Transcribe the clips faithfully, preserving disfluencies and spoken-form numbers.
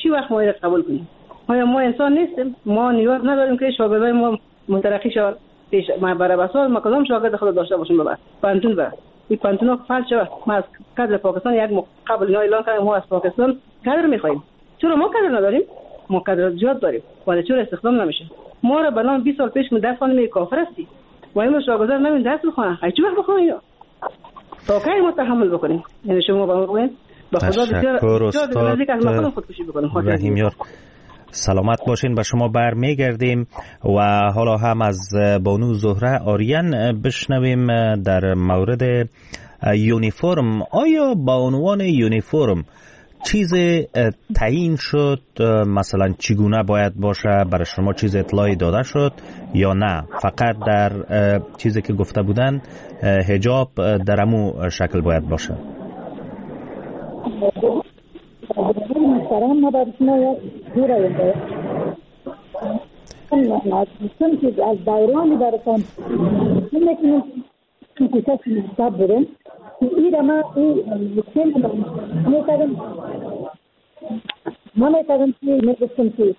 چی وقت ما را قبول کنیم؟ ما ما انسان نیستیم؟ ما نیاز نداریم که شاگردای ما مترقی شود. پیش ما برای بسال ما کدام شاگرد خود داشته باشیم بابا پانتون بر این پانتون ها فعال شود. ما از کادر پاکستان یک قبل اینا اعلان کردیم ما از پاکستان کادر میخوایم. چرا ما کادر نداریم؟ ما کادر زیاد داریم ولی چرا استخدام نمیشه؟ ما را بنام بیست سال پیش من درس خوانیم کافر هستی و این شاگردان نمین درس بخونن. چی وقت بخونن اینا؟ تا کی ما تحمل بکنیم؟ یعنی شما با ما بگوین با خدا بسیار استاد رحیمیار سلامت باشین. به شما برمیگردیم و حالا هم از بانو زهره آریان بشنویم در مورد یونیفرم. آیا با عنوان یونیفرم چیز تعیین شد؟ مثلا چگونه باید باشه؟ برای شما چیز اطلاعی داده شد یا نه فقط در چیزی که گفته بودن حجاب در امو شکل باید باشه؟ محترم ما برای شما یک دوره چون که از دورانی براتان نکنم که کسی مستب بودم این را من من میترم که میگفتم که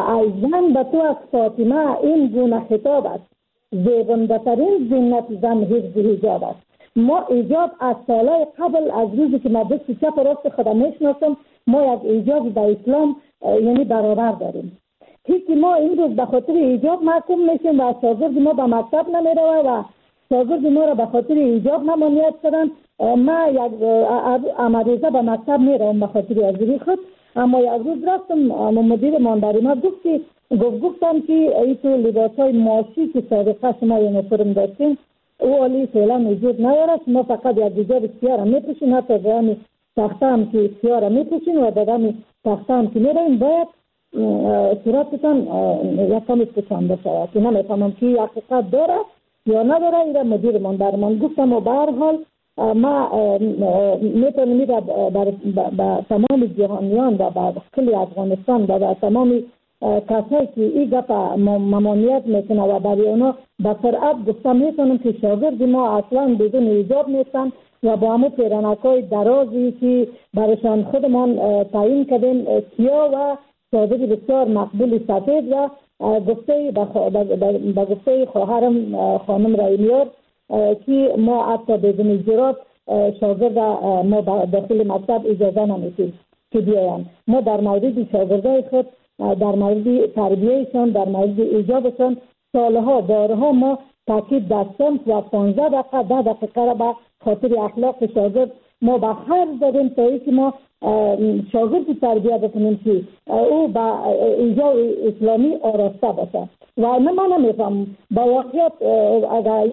زن به تو از فاطمه این گونه خطاب است، زیبنده ترین زینت زن حفظ حجاب است. ما ایجاب از سالهای قبل از روزی که ما دست چپ راست خودم میشناسم ما یک ایجاب در اسلام یعنی برابر داریم. هیچی ما این روز به خاطر ایجاب محکوم میشیم و شاگرد ما به مکتب نمیروه و شاگرد ما را به خاطر ایجاب ممنوعیت کردن. ما یک امریزه به مکتب میروم به خاطر ازری خود، اما یک روز رفتم مدیر مانداری ما گفت که گفت گفتم که این تو لباس های ماشی که سابقه شما یونیفرم داشتیم او علی فعلا وجود نداره. شما فقط یک حجاب سیاه میپوشین، حتی دادم تخته هم که سیاه میپوشین و دادم تخته هم که میروین باید صورتتان یک کمی پوشانده شود که نمیفهمم که حقیقت داره یا نداره. این مدیر مانداری من گفتم و به هر حال ما میتونم میره به تمام جهانیان و به کل افغانستان و به تمام کسایی که این گپ ممانعت میکنه و برای اونا به سرعت گفتم میتونم که شاگرد ما اصلا بدون ایجاب نیستن و با همه پیرنکای درازی که برایشان خودمان تعیین کردیم سیاه و چادر بسیار مقبول سفید و گفته به گفته خواهرم خانم رحیمیار که ما حتی بدون اجرات شاگرد ما داخل مکتب اجازه نمیدیم که بیاین. ما در مورد شاگردای خود در مورد تربیهشان در مورد ایجابشان سالها بارها ما تاکید داشتیم و پانزده دقیقه ده دقیقه را به خاطر اخلاق شاگرد ما به هر زدیم تا اینکه ما شاگرد تربیه بکنیم که او با ایجاب اسلامی آراسته باشه و نه من نمیفهم با واقعیت اگر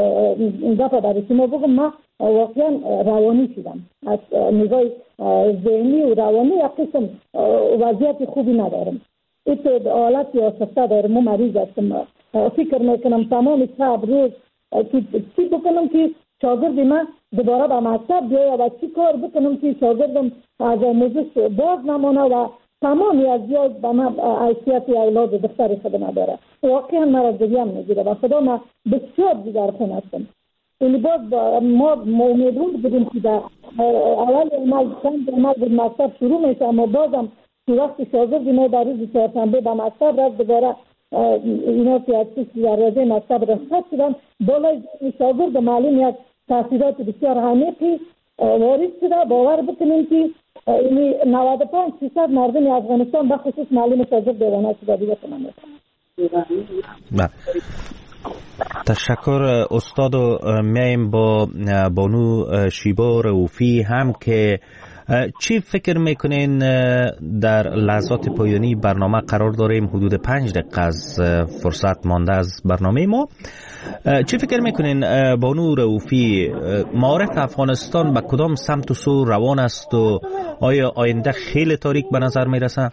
یک دفعه برای شما بگم ما واقعا روانی شدم از نگاه ذهنی و روانی یک قسم وضعیت خوبی ندارم. این حالت آسفته دارم. ما مریض هستم. فکر میکنم تمام شب روز چی بکنم که شاگرد من دوباره به مکتب بیاید و چی کار بکنم که شاگردم از آموزش باز نمانه و تمامی از یاد به من حیثیت اولاد دختر خود نداره. واقعا مرا جدیم میگیره و خدا من بسیار دیگر خون هستم. این باز ما امیدوار بودیم که در اول عمل چند عمل به مکتب شروع میشه اما بازم که وقتی شاگرد ما در روز چهارشنبه به مکتب رفت دوباره اینا سیاسی در رازه مکتب رخصت شدن بالای شاگرد معلوم یک تاثیرات بسیار عمیقی وارد شده. باور بکنیم که نود و پنج درصد مردم افغانستان به خصوص معلوم شاگرد دیوانه شده دیگه تمام. تشکر استاد. و میایم با بانو شیبا رؤوفی هم که چی فکر میکنین در لحظات پایانی برنامه قرار داریم؟ حدود پنج دقیقه از فرصت مانده از برنامه ما. چی فکر میکنین بانو رؤوفی معارف افغانستان به کدام سمت و سو روان است و آیا آینده خیلی تاریک به نظر میرسه؟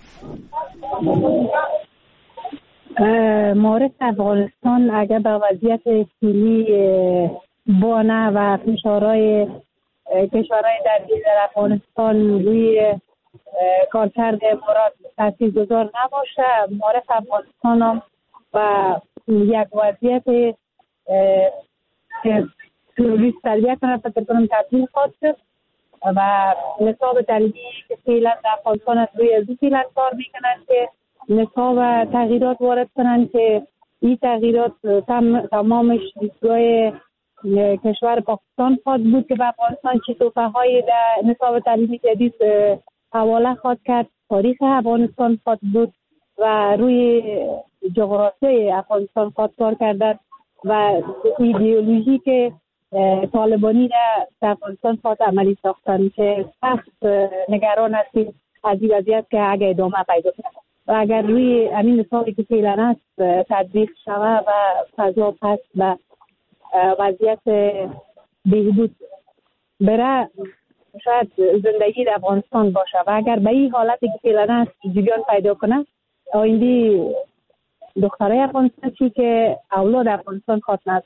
معارف افغانستان اگر به وضعیت فعلی بانه و فشارهای کشورهای درگیر در افغانستان روی کارکرد مراد تاثیرگذار نباشه، معارف افغانستان هم و یک وضعیت تروریست تربیه کنه فکر کنم تبدیل خواهد شد و نصاب تعلیمی که فعلا در افغانستان از روی از فعلا کار میکنن که نصاب تغییرات وارد کنن که این تغییرات تم تمامش دیدگاه کشور پاکستان خواهد بود که به افغانستان چه توفه های در نصاب تعلیمی جدید حواله خواهد کرد، تاریخ افغانستان خواهد بود و روی جغرافیای افغانستان خواهد کار کردن و ایدئولوژی که طالبانی در افغانستان خواهد عملی ساختن که سخت نگران هستیم از این وضعیت که اگر ادامه پیدا کنه و اگر روی همین نصابی که فعلا است تطبیق شوه و فضا پس و وضعیت بهبود بره، شاید زندگی در افغانستان باشه و اگر به این حالتی که فعلا است جریان پیدا کنه آینده دخترای افغانستان چی که اولاد افغانستان خواهد نشد.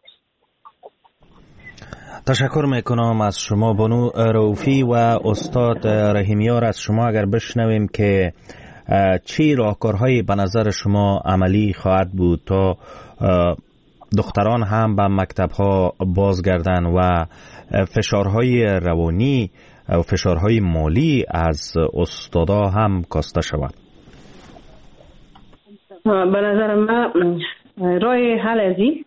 تشکر میکنم از شما بانو رؤوفی و استاد رحیمیار. از شما اگر بشنویم که چی راهکارهایی به نظر شما عملی خواهد بود تا دختران هم به مکتب‌ها بازگردن و فشارهای روانی و فشارهای مالی از استادا هم کاسته شود؟ به نظر من راه حل از این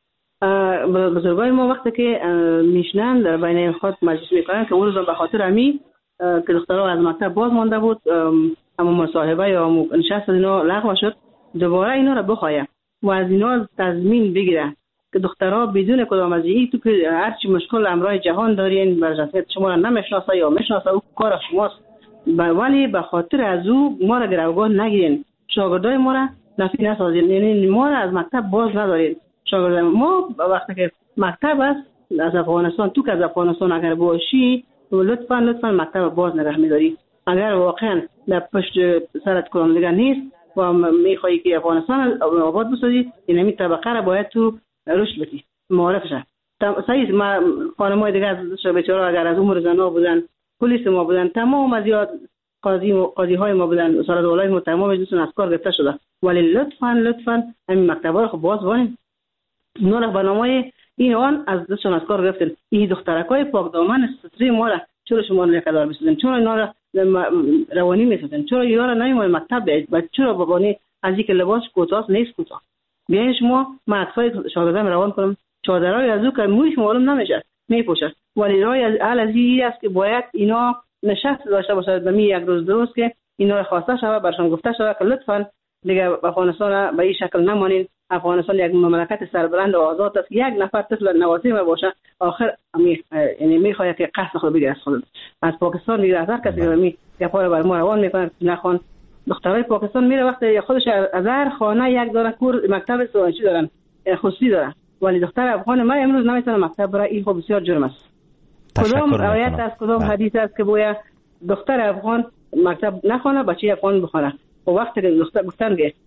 بزرگای ما وقتی که میشنن در بین خود مجلس میکنن که اون روز به خاطر امی که دخترها از مکتب باز مانده بود اما مصاحبه یا نشست اینا لغو شد، دوباره اینا را بخوایم و از اینا تضمین بگیره که دخترها بدون کدام از این تو که هرچی مشکل امرای جهان دارین برجسته شما را نمیشناسه یا میشناسه او کار شماست، ولی به خاطر از او ما را گروگاه نگیرین، شاگردای ما را نفی نسازین، یعنی ما را از مکتب باز ندارین. شاگردای ما وقتی که مکتب است از افغانستان تو که از افغانستان اگر باشی لطفا لطفا مکتب باز نگه می‌داری. اگر واقعا در پشت سرت کدام دیگر نیست و میخوایی که افغانستان آباد بسازی، این همین طبقه را باید تو رشد بدی، معرف شد. صحیح ما خانم‌های دیگر از بیچاره اگر از عمر زنا بودن، پلیس ما بودن، تمام از یاد قاضی قاضی های ما بودن، وزارت اولای ما تمام جزء از کار گرفته شده، ولی لطفا لطفا همین مکتبا رو باز بانید. اونا را برنامه این آن از دستشون از کار گرفتن. این دخترکای پاک دامن ستری ما را چرا شما نکدار می‌سازین؟ چرا اینا را روانی می‌سازین؟ چرا اینا را نمی‌مون مکتب بیاید؟ و چرا بابانی از اینکه لباس کوتاه نیست کوتاه؟ بیاین شما مکتبای شاگردان روان کنم، چادرای از او که مویش معلوم نمیشه میپوشن، ولی رای از ال از این است که باید اینا نشست داشته باشد به می یک روز درست که اینا را خواسته شود برشان گفته شود که لطفاً دیگه افغانستان به این شکل نمانید. افغانستان یک مملکت سربلند و آزاد است، یک نفر طفل نواسی ما باشه آخر می یعنی میخواد که قصد خود بگیره از خود از پاکستان میره. هر کسی که می گپای بر ما روان میکنه نخوان دخترای پاکستان میره وقتی خودش از هر خانه یک دونه کور مکتب سوانچی دارن خصوصی دارن، ولی دختر افغان ما امروز نمیتونه مکتب بره. این خب بسیار جرم است. کدام آیت است کدام حدیث است که باید دختر افغان مکتب نخونه بچه افغان بخونه؟ و وقتی که دختر گفتن که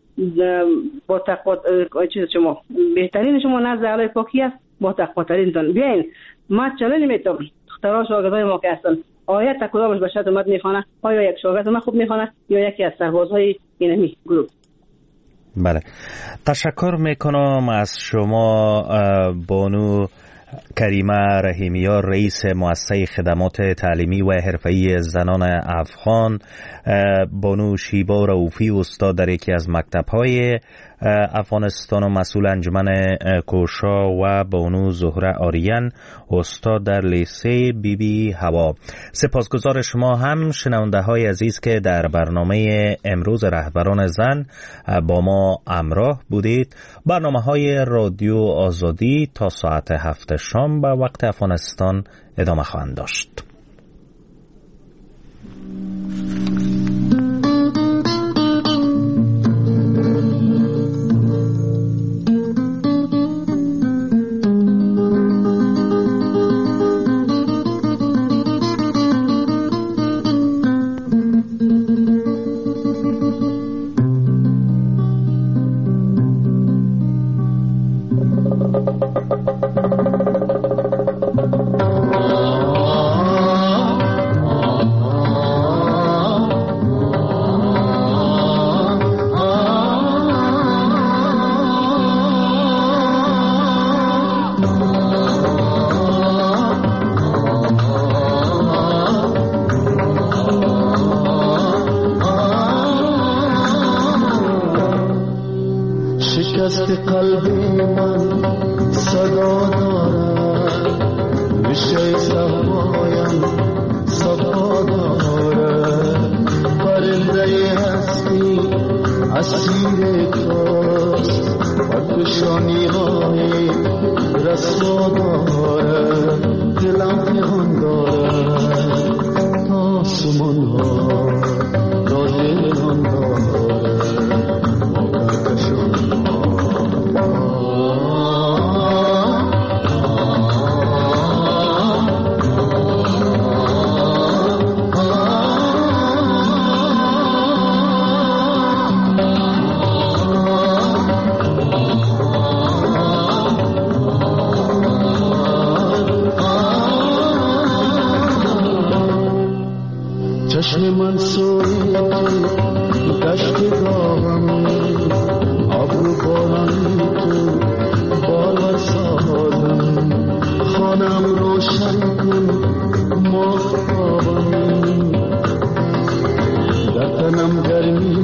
با تقوا چیز شما بهترین شما نزد اعلی پاکی است با تقوا ترین تون بیاین ما چلنج میتونم دخترها شاگردای ما که هستن آیت کدامش به شرط اومد میخونه؟ آیا یک شاگرد ما خوب میخونه یا یکی از سربازهای اینمی گروه؟ بله، تشکر میکنم از شما بانو کریمه رحیمیار، رئیس مؤسسه خدمات تعلیمی و حرفه‌ای زنان افغان، بانو شیبا رؤوفی استاد در یکی از مکتب‌های افغانستان و مسئول انجمن کوشا و بانو زهره آریان استاد در لیسه بی بی هوا. سپاسگزار شما هم شنونده های عزیز که در برنامه امروز رهبران زن با ما همراه بودید. برنامه های رادیو آزادی تا ساعت هفت شام به وقت افغانستان ادامه خواهند داشت. Oh شکست قلب من صدا دارد، ریشه صفایم صفا دارد. پرنده هستی اسیر توست، پرفشانی های رسوا دارد. دلم پنهان دارد، آسمان ها را دلان دارد. چشم من سوی تو دشت گاهم، ابرو بارانی تو بالا سادم. خانم روشن کن ماهتابم، در تنم گرمی